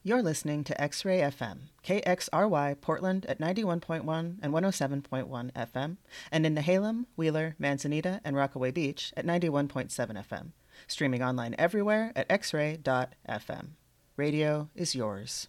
You're listening to X-Ray FM, KXRY Portland at 91.1 and 107.1 FM, and in Nehalem, Wheeler, Manzanita, and Rockaway Beach at 91.7 FM. Streaming online everywhere at xray.fm. Radio is yours.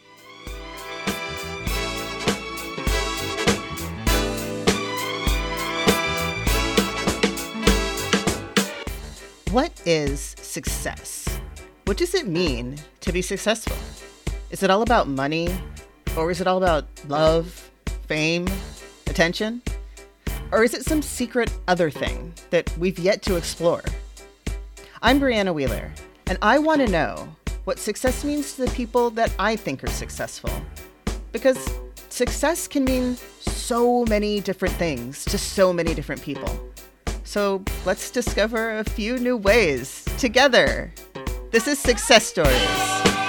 What is success? What does it mean to be successful? Is it all about money? Or is it all about love, fame, attention? Or is it some secret other thing that we've yet to explore? I'm Brianna Wheeler, and I want to know what success means to the people that I think are successful. Because success can mean so many different things to so many different people. So let's discover a few new ways together. This is Success Stories.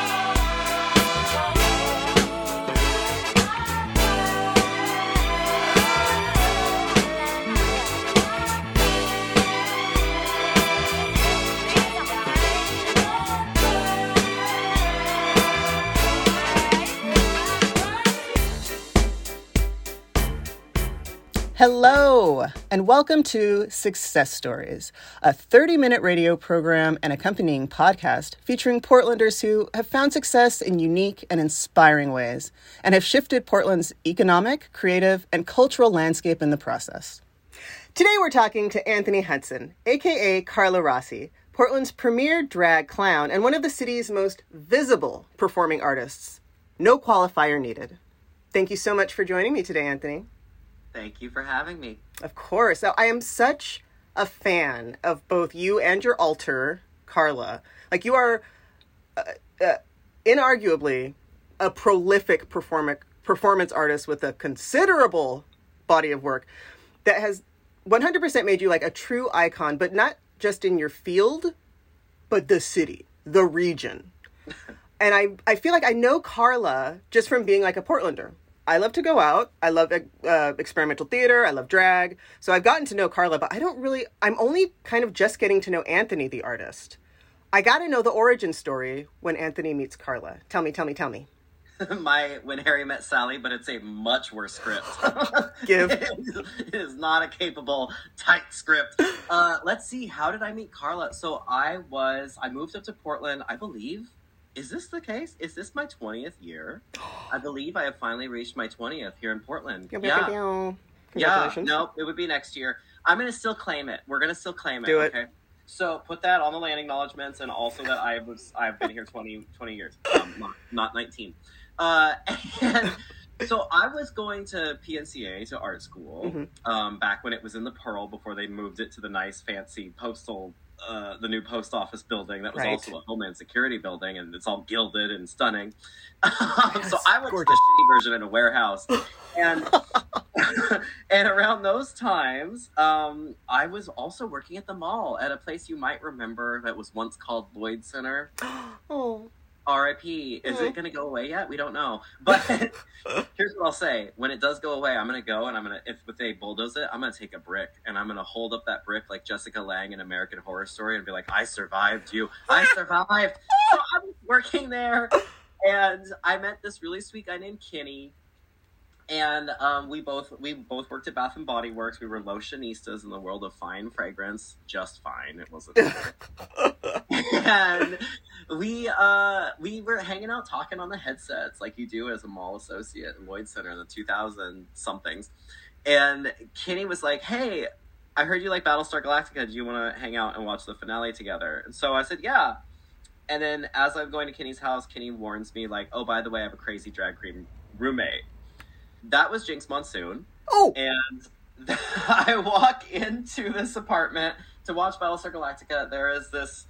Hello, and welcome to Success Stories, a 30-minute radio program and accompanying podcast featuring Portlanders who have found success in unique and inspiring ways and have shifted Portland's economic, creative, and cultural landscape in the process. Today we're talking to Anthony Hudson, aka Carla Rossi, Portland's premier drag clown and one of the city's most visible performing artists. No qualifier needed. Thank you so much for joining me today, Anthony. Thank you for having me. Of course. So I am such a fan of both you and your alter, Carla. Like, you are inarguably a prolific performance artist with a considerable body of work that has 100% made you like a true icon, but not just in your field, but the city, the region. And I feel like I know Carla just from being like a Portlander. I love to go out. I love experimental theater. I love drag. So I've gotten to know Carla, but I'm only kind of just getting to know Anthony, the artist. I got to know the origin story when Anthony meets Carla. Tell me. When Harry Met Sally, but it's a much worse script. It is not a capable, tight script. Let's see. How did I meet Carla? So I moved up to Portland, I believe. Is this the case? Is this my 20th year? I believe I have finally reached my 20th here in Portland. Congratulations. Yeah, no, it would be next year. I'm going to still claim it. We're going to still claim it. Do it. Okay. So put that on the land acknowledgements, and also that I've been here 20 years, not 19. And so I was going to PNCA, to art school, back when it was in the Pearl, before they moved it to the nice, fancy the new post office building that was also a Homeland Security building, and it's all gilded and stunning. Yes, so I went to the shitty version in a warehouse, and and around those times, I was also working at the mall at a place you might remember that was once called Lloyd Center. Oh. R.I.P. Is it going to go away yet? We don't know. But here's what I'll say. When it does go away, I'm going to go and if they bulldoze it, I'm going to take a brick and I'm going to hold up that brick like Jessica Lange in American Horror Story and be like, I survived you. I survived. So I was working there and I met this really sweet guy named Kenny. And we both worked at Bath and Body Works. We were lotionistas in the world of fine fragrance. Just fine. It wasn't. And we were hanging out talking on the headsets like you do as a mall associate in Lloyd Center in the 2000 somethings. And Kenny was like, "Hey, I heard you like Battlestar Galactica. Do you want to hang out and watch the finale together?" And so I said, "Yeah." And then as I'm going to Kenny's house, Kenny warns me like, "Oh, by the way, I have a crazy drag queen roommate." That was Jinx Monsoon. Oh! And I walk into this apartment to watch Battlestar Galactica. There is this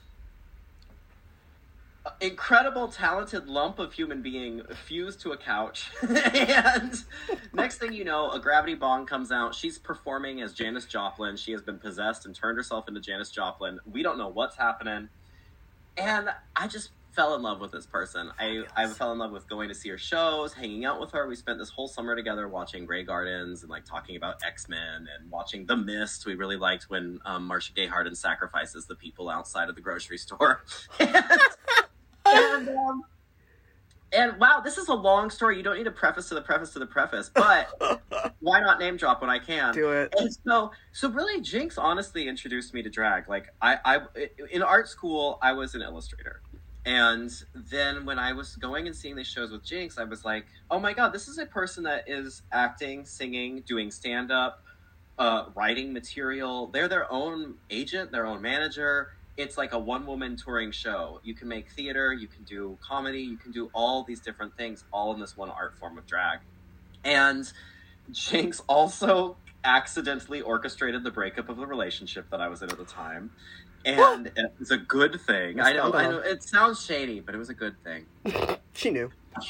incredible, talented lump of human being fused to a couch. And next thing you know, a gravity bong comes out. She's performing as Janis Joplin. She has been possessed and turned herself into Janis Joplin. We don't know what's happening. And I just fell in love with this person. I fell in love with going to see her shows, hanging out with her. We spent this whole summer together watching Grey Gardens and like talking about X-Men and watching The Mist. We really liked when Marcia Gay Harden sacrifices the people outside of the grocery store. And wow, this is a long story. You don't need a preface to the preface to the preface, but why not name drop when I can? Do it. And so really, Jinx honestly introduced me to drag. Like I in art school, I was an illustrator. And then when I was going and seeing these shows with Jinx, I was like, oh my God, this is a person that is acting, singing, doing stand-up, writing material. They're their own agent, their own manager. It's like a one-woman touring show. You can make theater, you can do comedy, you can do all these different things, all in this one art form of drag. And Jinx also accidentally orchestrated the breakup of the relationship that I was in at the time. And it was a good thing. I know, it sounds shady, but it was a good thing. She knew.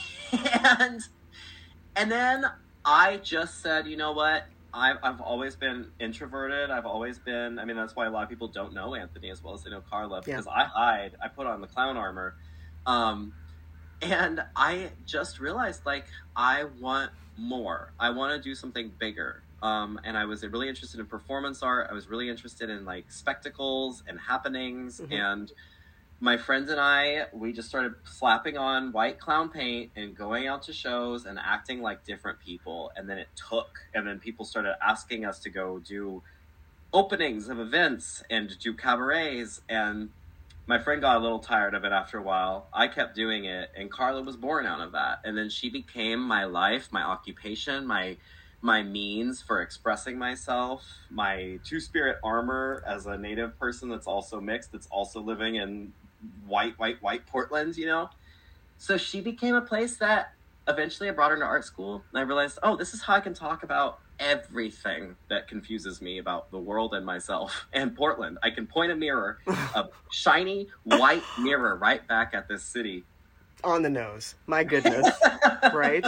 And then I just said, you know what? I've always been introverted. I've always been, I mean, that's why a lot of people don't know Anthony as well as they know Carla, because I hide. I put on the clown armor. And I just realized, like, I want more. I want to do something bigger. And I was really interested in performance art. I was really interested in like spectacles and happenings. Mm-hmm. And my friends and I, we just started slapping on white clown paint and going out to shows and acting like different people. And then it took, and then people started asking us to go do openings of events and do cabarets. And my friend got a little tired of it after a while. I kept doing it, and Carla was born out of that. And then she became my life, my occupation, my means for expressing myself, my two-spirit armor as a native person that's also mixed, that's also living in white Portland, you know? So she became a place that eventually I brought her to art school, and I realized, oh, this is how I can talk about everything that confuses me about the world and myself and Portland. I can point a mirror, a shiny white mirror right back at this city. On the nose. My goodness. Right?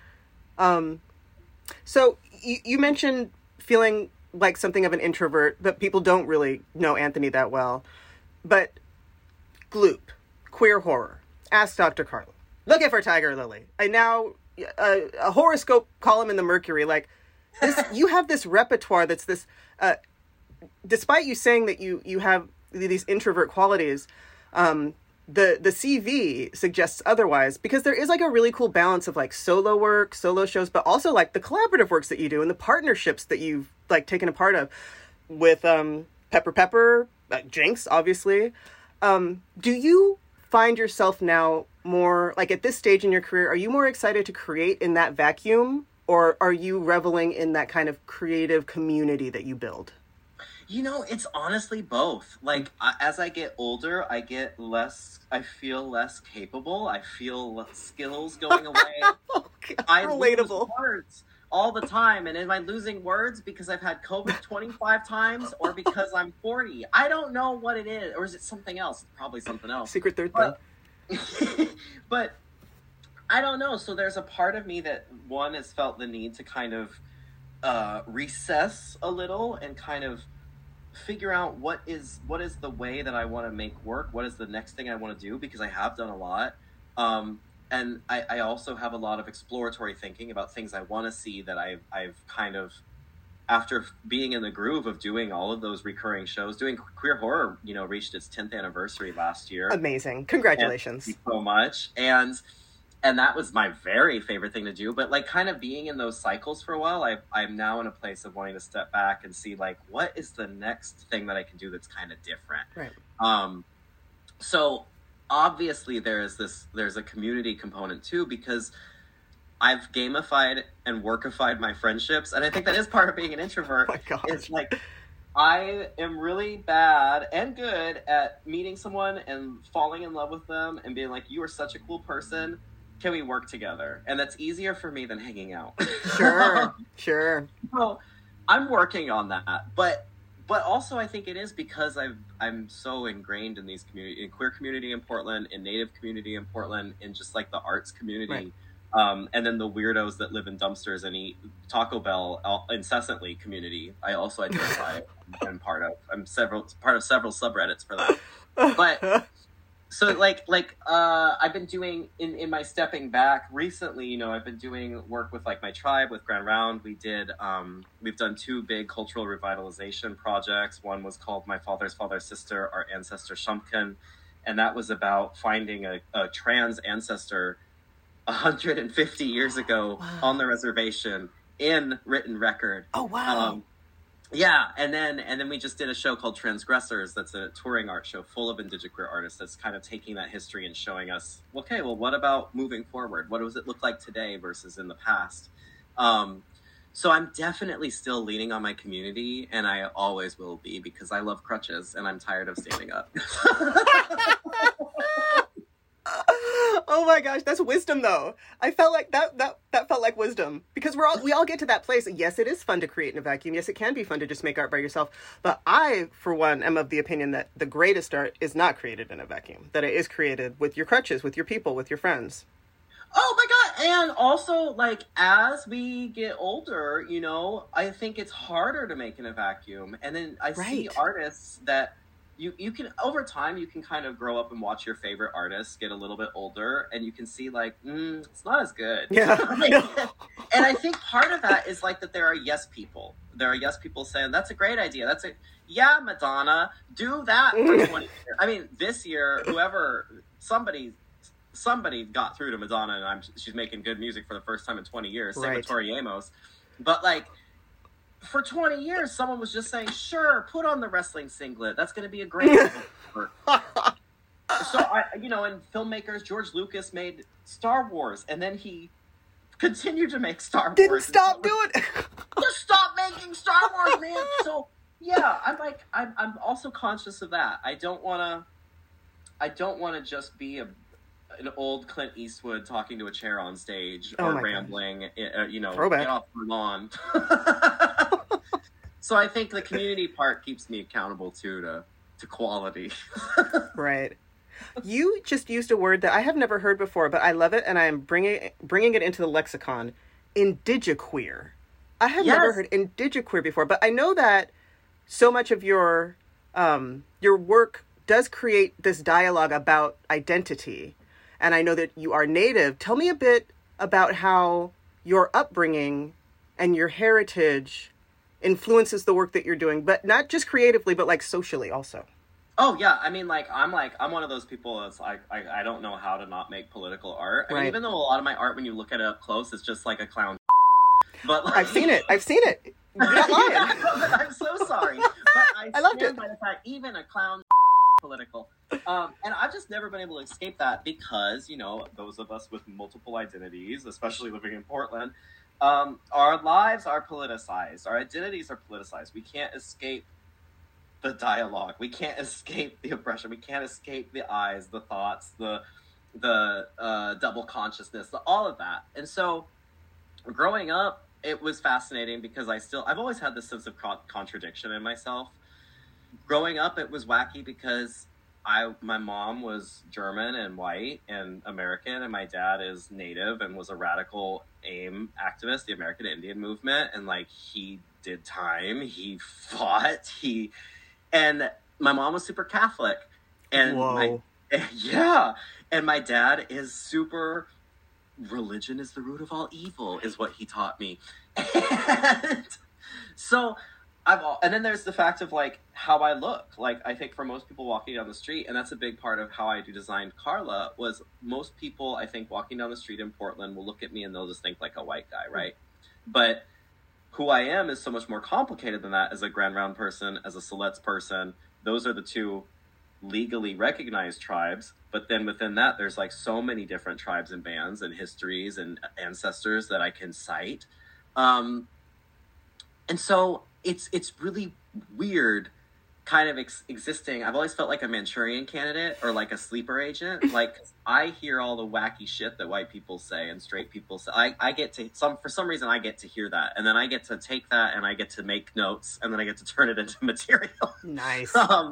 So you mentioned feeling like something of an introvert, but people don't really know Anthony that well. But Gloop, queer horror, Ask Dr. Carla, Looking for Tiger Lily, I now a horoscope column in the Mercury. Like this, you have this repertoire that's this. Despite you saying that you have these introvert qualities, the CV suggests otherwise, because there is like a really cool balance of like solo work, solo shows, but also like the collaborative works that you do and the partnerships that you've like taken a part of with Pepper, Jinx, obviously. Do you find yourself now more like at this stage in your career, are you more excited to create in that vacuum, or are you reveling in that kind of creative community that you build? You know, it's honestly both. Like, as I get older, I feel less capable. I feel skills going away. I relatable. lose words all the time. And am I losing words because I've had COVID 25 times or because I'm 40? I don't know what it is. Or is it something else? It's probably something else. Secret third thing. But I don't know. So there's a part of me that, one, has felt the need to kind of recess a little and kind of figure out what is the way that I want to make work, what is the next thing I want to do, because I have done a lot, and I also have a lot of exploratory thinking about things I want to see that I've kind of, after being in the groove of doing all of those recurring shows, doing queer horror, you know, reached its 10th anniversary last year. Amazing. Congratulations. Thank you so much. And that was my very favorite thing to do. But like kind of being in those cycles for a while, I'm now in a place of wanting to step back and see like, what is the next thing that I can do that's kind of different? Right. So obviously there's a community component too, because I've gamified and workified my friendships. And I think that is part of being an introvert. Oh my gosh. It's like, I am really bad and good at meeting someone and falling in love with them and being like, you are such a cool person. Can we work together? And that's easier for me than hanging out. Sure. So I'm working on that. But also I think it is because I'm so ingrained in in queer community in Portland, in Native community in Portland, in just like the arts community. Right. And then the weirdos that live in dumpsters and eat Taco Bell incessantly community. I also identify and part of. I'm part of several subreddits for that. But so like I've been doing in my stepping back recently, you know, I've been doing work with like my tribe with Grand Round. We've done 2 big cultural revitalization projects. One was called My Father's Father's Sister, Our Ancestor Shumpkin, and that was about finding a trans ancestor 150 years ago on the reservation in written record. Oh, wow. Yeah, and then we just did a show called Transgressors. That's a touring art show full of indigenous artists. That's kind of taking that history and showing us, okay, well, what about moving forward? What does it look like today versus in the past? So I'm definitely still leaning on my community, and I always will be, because I love crutches and I'm tired of standing up. Oh my gosh, that's wisdom though. I felt like that felt like wisdom, because we all get to that place. Yes, it is fun to create in a vacuum. Yes, it can be fun to just make art by yourself. But I, for one, am of the opinion that the greatest art is not created in a vacuum. That it is created with your crutches, with your people, with your friends. Oh my God. And also, like, as we get older, you know, I think it's harder to make in a vacuum. And then I see artists that you can, over time, you can kind of grow up and watch your favorite artists get a little bit older, and you can see, like, it's not as good. Yeah. And I think part of that is, like, that there are yes people. There are yes people saying, that's a great idea. Yeah, Madonna, do that for 20 years. I mean, this year, somebody got through to Madonna, and she's making good music for the first time in 20 years. Same with Tori Amos. But, like, for 20 years, someone was just saying, sure, put on the wrestling singlet. That's going to be a great So, and filmmakers, George Lucas made Star Wars, and then he continued to make Star Wars. Didn't stop doing it. Just stop making Star Wars, man. So, yeah, I'm also conscious of that. I don't want to just be an old Clint Eastwood talking to a chair on stage or rambling, Throwback. Get off the lawn. So I think the community part keeps me accountable too to quality. Right. You just used a word that I have never heard before, but I love it, and I am bringing it into the lexicon. Indigiqueer. I have never heard indigiqueer before, but I know that so much of your work does create this dialogue about identity. And I know that you are Native. Tell me a bit about how your upbringing and your heritage influences the work that you're doing, but not just creatively, but like socially also. Oh yeah, I mean, I'm one of those people that's like, I don't know how to not make political art. I mean, even though a lot of my art, when you look at it up close, it's just like a clown. But like, I've seen it. You're not lying. Yeah, I'm so sorry, but I loved it. By the fact, even a clown political. And I've just never been able to escape that, because, you know, those of us with multiple identities, especially living in Portland, our lives are politicized. Our identities are politicized. We can't escape the dialogue. We can't escape the oppression. We can't escape the eyes, the thoughts, the double consciousness, all of that. And so growing up, it was fascinating, because I've always had this sense of contradiction in myself. Growing up, it was wacky because my mom was German and white and American, and my dad is Native and was a radical AIM activist, the American Indian Movement, and like he did time, he fought, and my mom was super Catholic, and and my dad is super religion is the root of all evil, is what he taught me, and so. And then there's the fact of, like, how I look. Like, I think for most people walking down the street, and that's a big part of how I designed Carla, was most people, I think, walking down the street in Portland will look at me and they'll just think like a white guy, right? But who I am is so much more complicated than that, as a Grand Round person, as a Siletz person. Those are the two legally recognized tribes. But then within that, there's, like, so many different tribes and bands and histories and ancestors that I can cite. And so it's really weird kind of existing. I've always felt like a Manchurian candidate or like a sleeper agent. Like, I hear all the wacky shit that white people say and straight people say. I get to, for some reason, I get to hear that. And then I get to take that and I get to make notes, and then I get to turn it into material. Nice.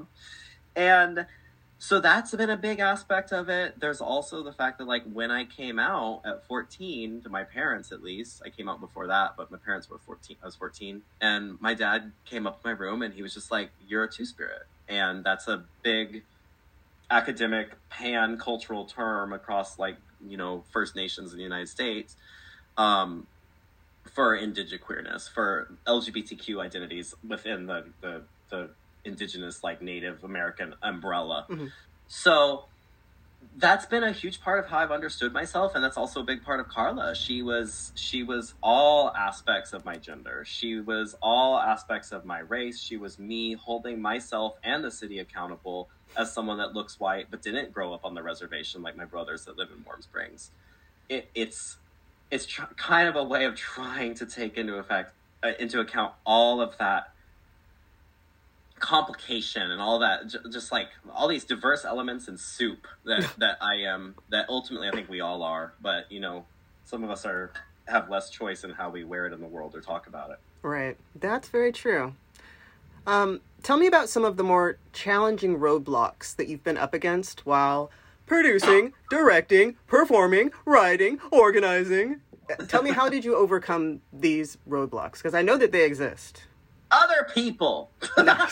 And so that's been a big aspect of it. There's also the fact that, like, when I came out at 14, to my parents at least, I came out before that, but my parents were 14. I was 14. And my dad came up to my room and he was just like, you're a two-spirit. And that's a big academic pan-cultural term across, like, you know, First Nations in the United States, for indigiqueerness, for LGBTQ identities within the indigenous, like, Native American umbrella. Mm-hmm. So that's been a huge part of how I've understood myself, and that's also a big part of Carla. She was all aspects of my gender. She was all aspects of my race. She was me holding myself and the city accountable as someone that looks white but didn't grow up on the reservation like my brothers that live in Warm Springs. It's kind of a way of trying to take into account all of that complication and all that, just like all these diverse elements in soup that ultimately I think we all are, but you know, some of us have less choice in how we wear it in the world or talk about it. Right. That's very true. Tell me about some of the more challenging roadblocks that you've been up against while producing, directing, performing, writing, organizing. Tell me, how did you overcome these roadblocks? Because I know that they exist. Other people. Nice.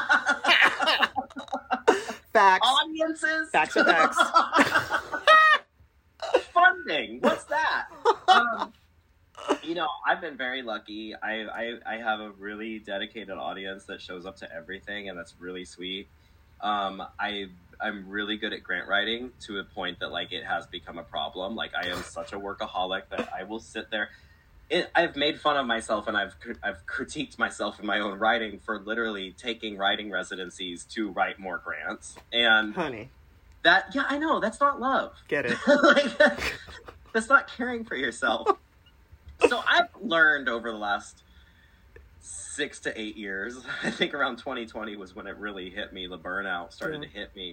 Facts. Audiences. Facts are facts. Funding. What's that? You know, I've been very lucky. I have a really dedicated audience that shows up to everything, and that's really sweet. I'm really good at grant writing to a point that like it has become a problem. Like I am such a workaholic that I will sit there. I've made fun of myself and I've critiqued myself in my own writing for literally taking writing residencies to write more grants. And honey, I know that's not love. Get it? Like that's not caring for yourself. So I've learned over the last 6 to 8 years, I think around 2020 was when it really hit me. The burnout started to hit me.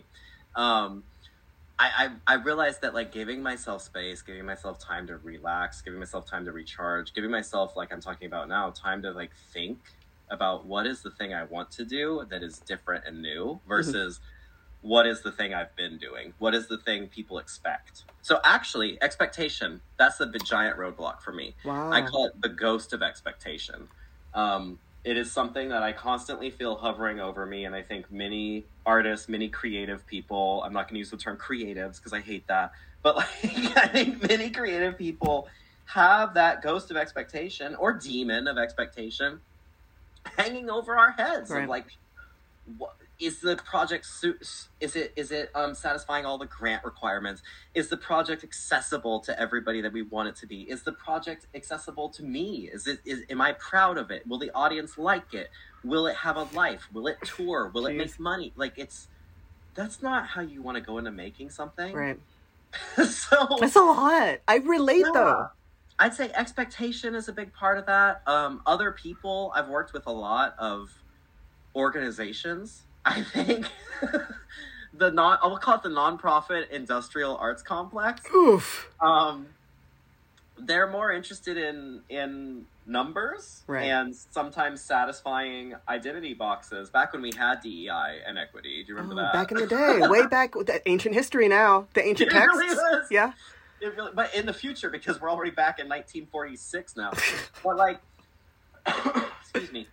I realized that like giving myself space, giving myself time to relax, giving myself time to recharge, giving myself, like I'm talking about now, time to like think about what is the thing I want to do that is different and new versus what is the thing I've been doing? What is the thing people expect? So actually, expectation, that's the big giant roadblock for me. Wow. I call it the ghost of expectation. It is something that I constantly feel hovering over me, and I think many artists, many creative people, I'm not going to use the term creatives because I hate that, but like I think many creative people have that ghost of expectation or demon of expectation hanging over our heads. Right. Of like, what is the project? Is it satisfying all the grant requirements? Is the project accessible to everybody that we want it to be? Is the project accessible to me? Am I proud of it? Will the audience like it? Will it have a life? Will it tour? Will it make money? Like that's not how you want to go into making something. Right. So that's a lot. I relate though. I'd say expectation is a big part of that. Other people, I've worked with a lot of organizations. I think I'll call it the nonprofit industrial arts complex. Oof. They're more interested in numbers and sometimes satisfying identity boxes. Back when we had DEI and equity, do you remember that? Back in the day, way back, the ancient history now, the ancient texts. Really was. Yeah. But in the future, because we're already back in 1946 now. But like, excuse me,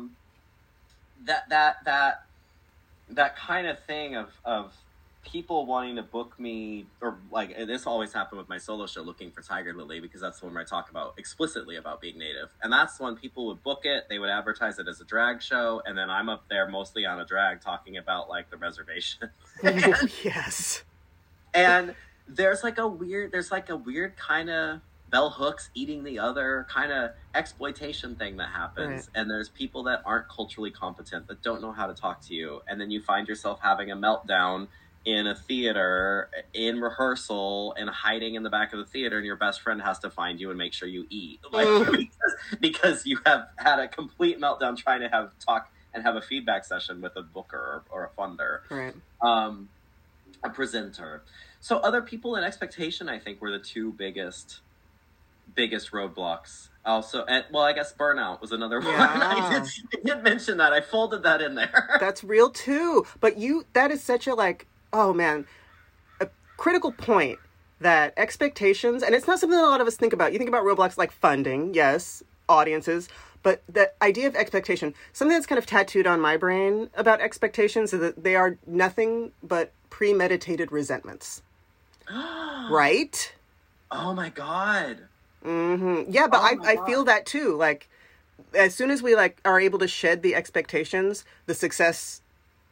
that kind of thing of people wanting to book me, or like this always happened with my solo show, Looking for Tiger Lily, because that's the one where I talk about explicitly about being Native, and that's when people would book it. They would advertise it as a drag show, and then I'm up there mostly on a drag talking about like the reservation. Yes. And there's like a weird kind of bell hooks eating the other kind of exploitation thing that happens. Right. And there's people that aren't culturally competent, that don't know how to talk to you. And then you find yourself having a meltdown in a theater, in rehearsal, and hiding in the back of the theater, and your best friend has to find you and make sure you eat. Like, because you have had a complete meltdown trying to have a feedback session with a booker or a funder. Right. A presenter. So other people and expectation, I think, were the two biggest roadblocks. Also, and well, I guess burnout was another one. I did mention that. I folded that in there. That's real too. But that is such a like, oh man, a critical point, that expectations, and it's not something that a lot of us think about. You think about roadblocks like funding, yes, audiences, but the idea of expectation, something that's kind of tattooed on my brain about expectations is that they are nothing but premeditated resentments. Right? Oh my God. Mm-hmm. Yeah, but I feel that too. Like, as soon as we like are able to shed the expectations, the success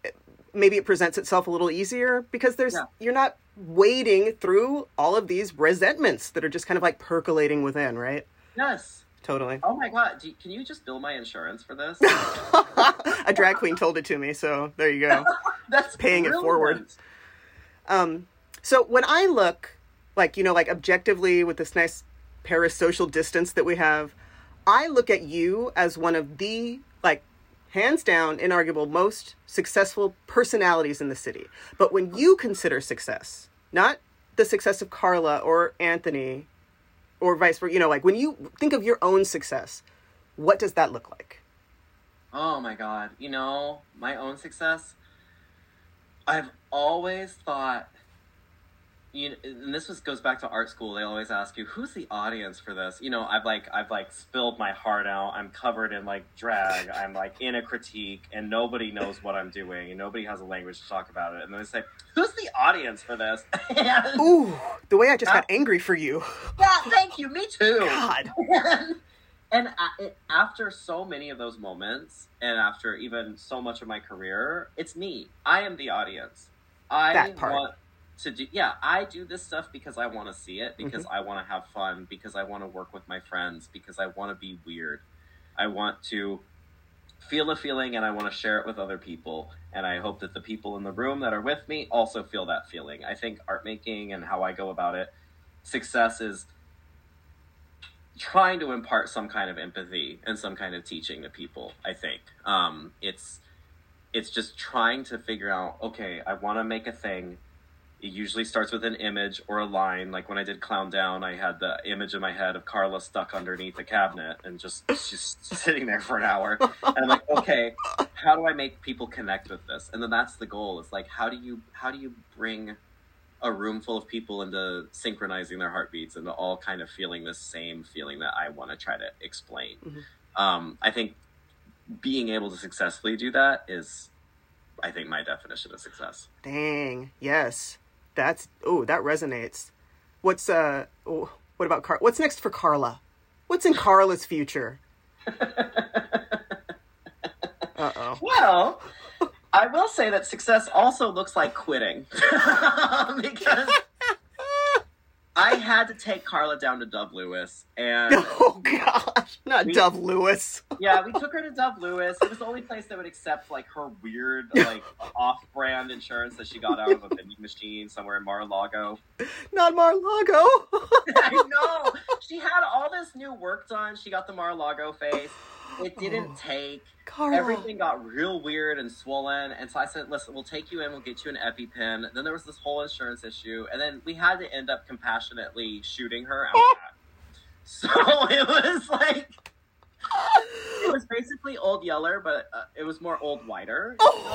maybe it presents itself a little easier because Yeah. you're not wading through all of these resentments that are just kind of like percolating within, right? Yes. Totally. Oh my God. Can you just bill my insurance for this? A drag queen told it to me, so there you go. That's Paying it brilliant. forward. So when I look, like, you know, like objectively with this nice parasocial distance that we have, I look at you as one of the, like, hands down, inarguable, most successful personalities in the city. But when you consider success, not the success of Carla or Anthony or vice versa, you know, like when you think of your own success, what does that look like? Oh my God. You know, my own success, I've always thought, and this goes back to art school. They always ask you, who's the audience for this? You know, I've spilled my heart out. I'm covered in like drag. I'm like in a critique, and nobody knows what I'm doing, and nobody has a language to talk about it. And then they say, who's the audience for this? And, Ooh, the way I just got angry for you. yeah, thank you. Me too. God. And after so many of those moments, and after even so much of my career, it's me. I am the audience. That part. Want to do, yeah, I do this stuff because I want to see it, because I want to have fun, because I want to work with my friends, because I want to be weird. I want to feel a feeling, and I want to share it with other people. And I hope that the people in the room that are with me also feel that feeling. I think art making and how I go about it, success is trying to impart some kind of empathy and some kind of teaching to people. I think it's just trying to figure out, okay, I want to make a thing. It usually starts with an image or a line. Like when I did Clown Down, I had the image in my head of Carla stuck underneath a cabinet and she's sitting there for an hour. And I'm like, okay, how do I make people connect with this? And then that's the goal. It's like, how do you bring a room full of people into synchronizing their heartbeats and all kind of feeling the same feeling that I want to try to explain? I think being able to successfully do that is, I think, my definition of success. Dang. Yes. That resonates. What about what's next for Carla? What's in Carla's future? Uh-oh. Well, I will say that success also looks like quitting. Because I had to take Carla down to Dove Lewis, and oh gosh, not Dove Lewis. Yeah, we took her to Dove Lewis. It was the only place that would accept like her weird, like off-brand insurance that she got out of a vending machine somewhere in Mar-a-Lago. Not Mar-a-Lago. I know. She had all this new work done. She got the Mar-a-Lago face. It didn't take. Carla. Everything got real weird and swollen. And so I said, listen, we'll take you in. We'll get you an EpiPen. Then there was this whole insurance issue. And then we had to end up compassionately shooting her out back. So it was like, it was basically Old Yeller, but it was more Old Whiter.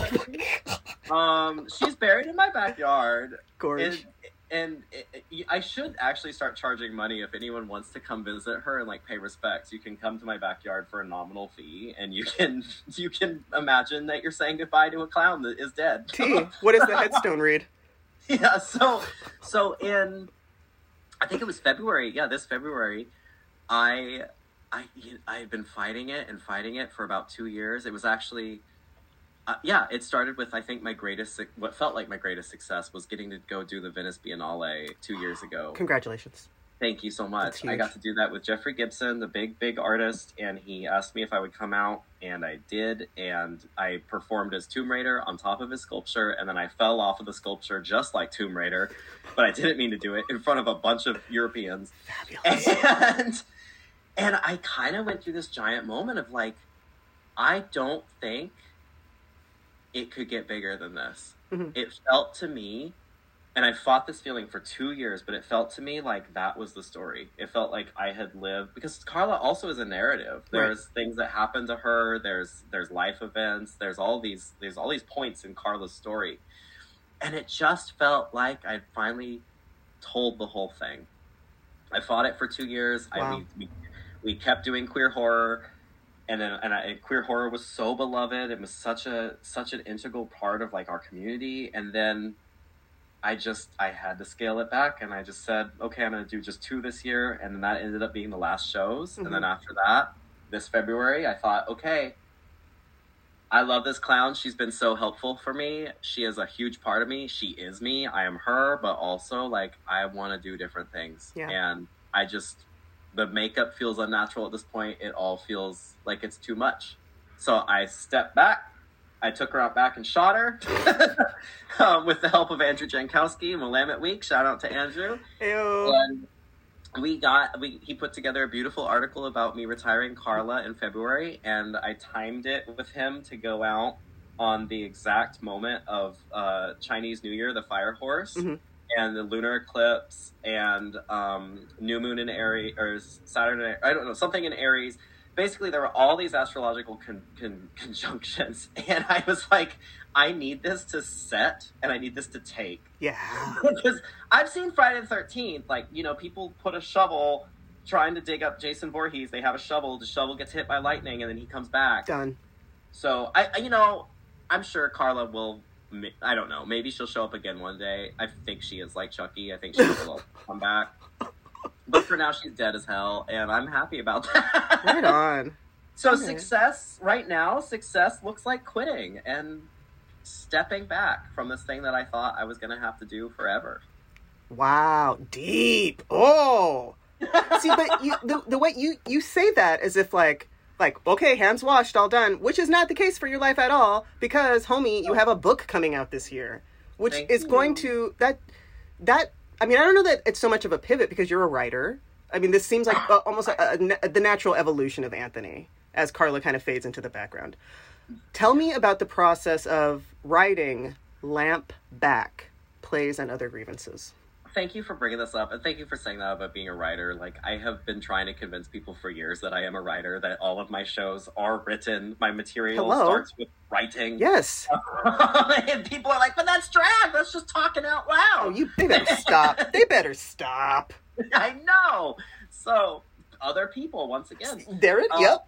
She's buried in my backyard. Gorge. And I should actually start charging money if anyone wants to come visit her and like pay respects. You can come to my backyard for a nominal fee, and you can imagine that you're saying goodbye to a clown that is dead. What does the headstone read? Yeah, so in, I think it was February. Yeah, this February, I've been fighting it for about 2 years. It was actually. It started with, I think, what felt like my greatest success was getting to go do the Venice Biennale 2 years ago. Congratulations. Thank you so much. I got to do that with Jeffrey Gibson, the big artist, and he asked me if I would come out, and I did, and I performed as Tomb Raider on top of his sculpture, and then I fell off of the sculpture just like Tomb Raider, but I didn't mean to do it, in front of a bunch of Europeans. Fabulous. And I kind of went through this giant moment of like, I don't think it could get bigger than this. Mm-hmm. It felt to me, and I fought this feeling for 2 years, but it felt to me like that was the story. It felt like I had lived, because Carla also is a narrative. There's things that happen to her. There's life events. There's all these points in Carla's story. And it just felt like I'd finally told the whole thing. I fought it for 2 years. Wow. We kept doing queer horror. And queer horror was so beloved. It was such an integral part of like our community. And then I had to scale it back, and I just said, okay, I'm going to do just 2 this year. And then that ended up being the last shows. Mm-hmm. And then after that, this February, I thought, okay, I love this clown. She's been so helpful for me. She is a huge part of me. She is me. I am her, but also like I want to do different things. Yeah. And the makeup feels unnatural at this point. It all feels like it's too much. So I stepped back. I took her out back and shot her with the help of Andrew Jankowski and Willamette Week. Shout out to Andrew. Ew. And he put together a beautiful article about me retiring Carla in February, and I timed it with him to go out on the exact moment of Chinese New Year, the fire horse, and the lunar eclipse, and new moon in Aries, or Saturn, I don't know, something in Aries. Basically, there were all these astrological conjunctions, and I was like, I need this to set, and I need this to take. Yeah. Because I've seen Friday the 13th, like, you know, people put a shovel trying to dig up Jason Voorhees. They have a shovel. The shovel gets hit by lightning, and then he comes back. Done. So, I'm sure Carla will, I don't know, maybe she'll show up again one day. I think she is like Chucky. I think she will come back. But for now, she's dead as hell, and I'm happy about that. Right on. So Okay. success looks like quitting and stepping back from this thing that I thought I was going to have to do forever. Wow. Deep. Oh. See, but the way you say that as if like, okay, hands washed, all done, which is not the case for your life at all, because, homie, you have a book coming out this year, which Thank is you. going to, I mean, I don't know that it's so much of a pivot because you're a writer. I mean, this seems like almost like the natural evolution of Anthony as Carla kind of fades into the background. Tell me about the process of writing Lamp Back, Plays and Other Grievances. Thank you for bringing this up, and thank you for saying that about being a writer. Like, I have been trying to convince people for years that I am a writer, that all of my shows are written. My material starts with writing. Yes. And people are like, but that's drag. That's just talking out loud. Oh, they better stop. They better stop. I know. So, other people, once again. Yep.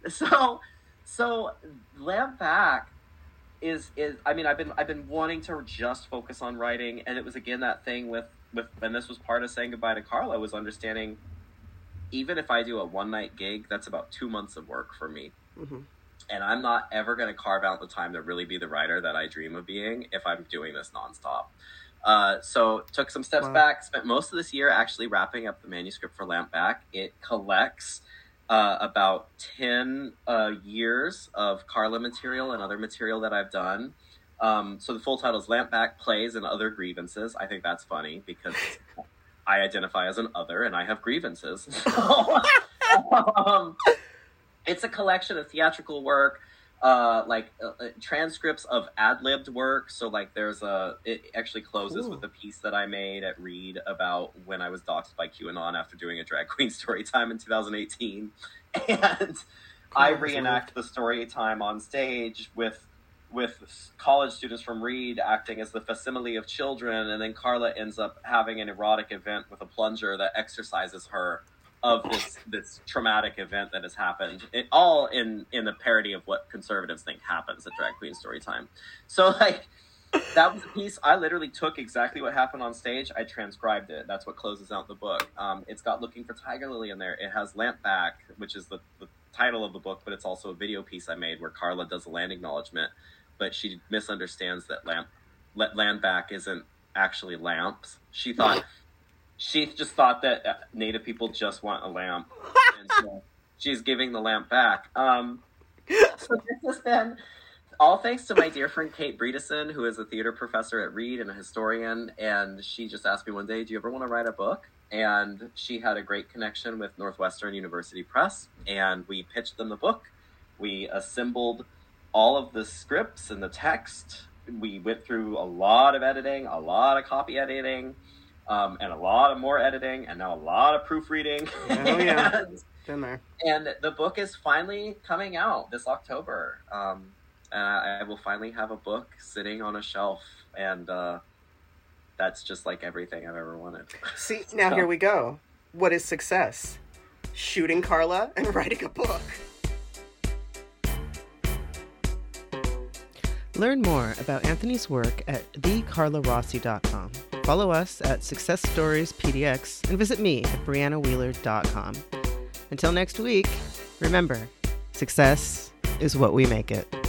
So Lamp Back is I mean, I've been wanting to just focus on writing, and it was again that thing with and this was part of saying goodbye to Carla, was understanding even if I do a one night gig, that's about 2 months of work for me. Mm-hmm. And I'm not ever going to carve out the time to really be the writer that I dream of being if I'm doing this nonstop. So took some steps back, spent most of this year actually wrapping up the manuscript for Lamp Back. It collects about 10 years of Carla material and other material that I've done. So the full title is Lamp Back, Plays and Other Grievances. I think that's funny because I identify as an other and I have grievances. It's a collection of theatrical work, transcripts of ad-libbed work. So like it actually closes with a piece that I made at Reed about when I was doxxed by QAnon after doing a drag queen story time in 2018. And I reenact the story time on stage with college students from Reed acting as the facsimile of children. And then Carla ends up having an erotic event with a plunger that exercises her of this traumatic event that has happened. It all in the parody of what conservatives think happens at drag queen story time. So like that was a piece. I literally took exactly what happened on stage. I transcribed it. That's what closes out the book. It's got Looking for Tiger Lily in there. It has Lamp Back, which is the title of the book, but it's also a video piece I made where Carla does a land acknowledgement, but she misunderstands that land back isn't actually lamps. She just thought that Native people just want a lamp. And so she's giving the lamp back. So this has been all thanks to my dear friend Kate Bredesen, who is a theater professor at Reed and a historian. And she just asked me one day, do you ever want to write a book? And she had a great connection with Northwestern University Press. And we pitched them the book. We assembled all of the scripts and the text. We went through a lot of editing, a lot of copy editing, and a lot of more editing, and now a lot of proofreading. Oh, yeah. Been there. And the book is finally coming out this October. And I will finally have a book sitting on a shelf, and that's just like everything I've ever wanted. See, now here we go. What is success? Shooting Carla and writing a book. Learn more about Anthony's work at thecarlarossi.com. Follow us at Success Stories PDX and visit me at briannawheeler.com. Until next week, remember, success is what we make it.